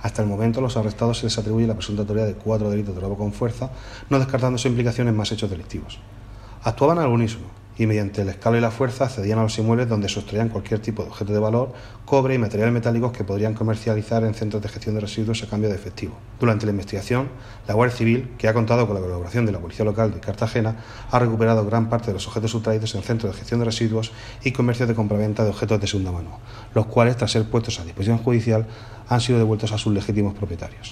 Hasta el momento, a los arrestados se les atribuye la presunta autoría de 4 delitos de robo con fuerza, no descartando su implicación en más hechos delictivos. Actuaban al unísono y mediante el escalo y la fuerza accedían a los inmuebles donde sustraían cualquier tipo de objeto de valor, cobre y materiales metálicos que podrían comercializar en centros de gestión de residuos a cambio de efectivo. Durante la investigación, la Guardia Civil, que ha contado con la colaboración de la Policía Local de Cartagena, ha recuperado gran parte de los objetos sustraídos en centros de gestión de residuos y comercios de compraventa de objetos de segunda mano, los cuales, tras ser puestos a disposición judicial, han sido devueltos a sus legítimos propietarios.